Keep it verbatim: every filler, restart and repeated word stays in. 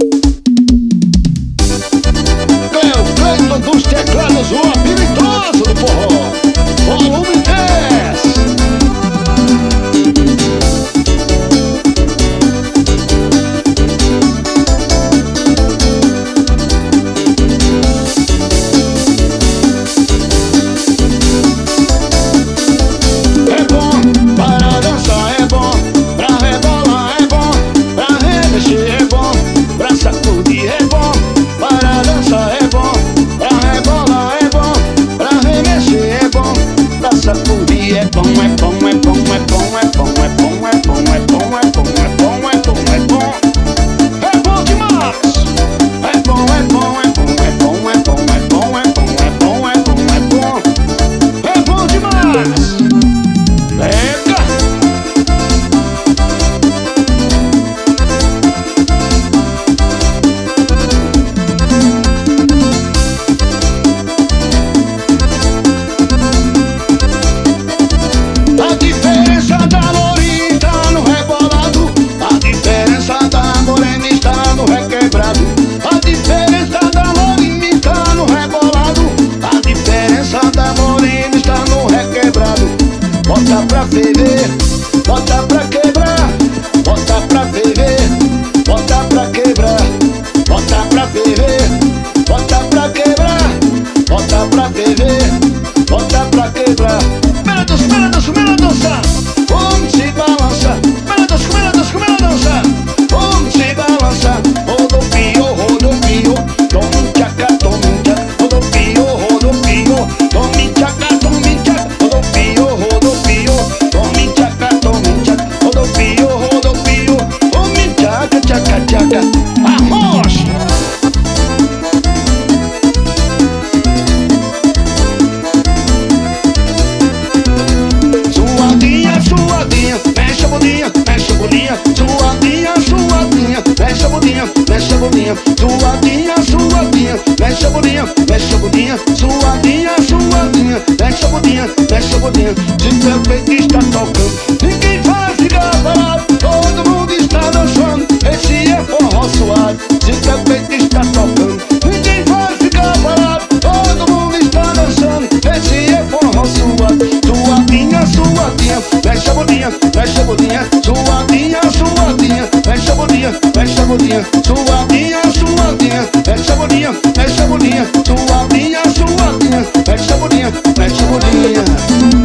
Cleo Cleiton dos teclados, o habilidoso do forró. Volume dez. É bom para dançar, é bom pra rebolar, é bom pra remexer, é bom pra sacudir, é bom para dançar, é bom pra rebolar, é bom pra remexer, é bom pra sacudir, é bom, é bom, é bom, é bom, é bom, é bom, é bom, é bom, é bom, é bom, é bom, é bom, é bom demais. É bom, é bom, é bom, é bom, é bom, é bom, é bom, é bom, é bom, é bom, é bom demais. Pega! A diferença da lourinha está no rebolado, a diferença da morena está no requebrado. A diferença da lourinha está no rebolado, a diferença da morena está no requebrado. Bota pra ferver, bota pra quebrar, bota pra ferver, bota pra quebrar, bota pra ferver, bota pra quebrar, bota pra ferver, bota pra quebrar. Melados, melados, meladança, vamos se balança. Melados, melados, meladança, vamos se balança. Rodopio, rodopio, tome tchaca, tome tchaca. Rodopio, rodopio, tome tchaca, tome tchaca. Rodopio, rodopio, tome tchaca, tome tchaca. Rodopio, rodopio, tome tchaca, tchaca, tchaca. Arroz! Suadinha, suadinha, mexe a bolinha, mexe a bolinha. Suadinha, suadinha, mexe a bolinha, mexe a bolinha. Suadinha, suadinha, mexe a bolinha, mexe a bolinha. Suadinha, suadinha, mexe a bolinha, mexe a bolinha. Se teu peito está tocando, ninguém vai ficar parado. Todo mundo está dançando, esse é forró suado. Se teu peito está tocando, ninguém vai ficar parado. Todo mundo está dançando, esse é forró suado. Suadinha, suadinha, mexe a bolinha, mexe a bolinha. Suadinha, suadinha, mexe a bolinha, mexe a bolinha. Suadinha, suadinha, mexe a bolinha, mexe a bolinha. Suadinha, suadinha, mexe a bolinha, mexe a bolinha.